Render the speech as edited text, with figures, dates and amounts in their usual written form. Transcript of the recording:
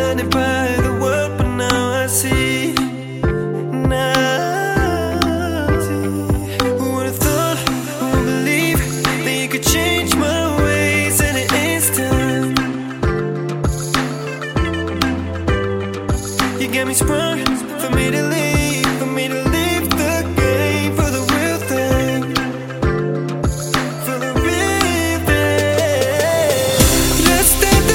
blinded by the world, but now I see. Now who would've thought, who would believe that you could change my ways in an instant? You got me sprung for me to leave.